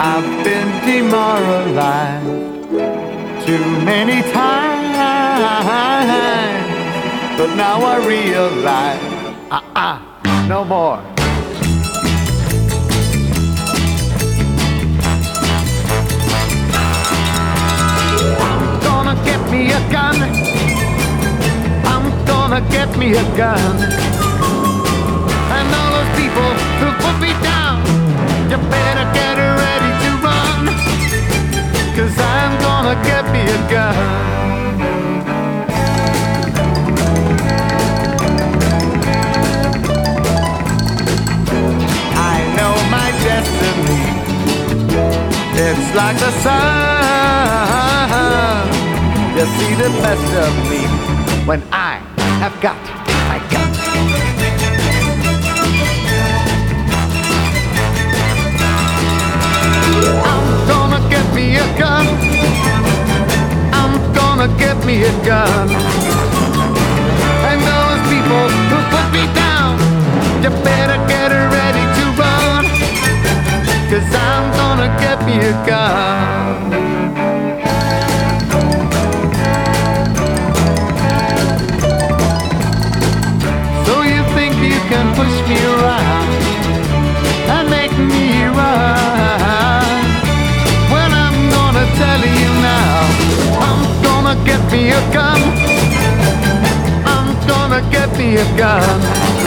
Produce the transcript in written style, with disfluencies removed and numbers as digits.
I've been demoralized too many times, but now I realize, no more. I'm gonna get me a gun. I'm gonna get me a gun. And all those people who put me down, you better get ready to run, 'cause I'm gonna get me a gun. I know my destiny, it's like the sun. You see the best of me when I have got my gun. I'm gonna get me a gun. I'm gonna get me a gun. And those people who put me down, you better get ready to run, 'cause I'm gonna get me a gun. So you think you can push me around and make me run? Well, I'm gonna tell you now, I'm gonna get me a gun. I'm gonna get me a gun.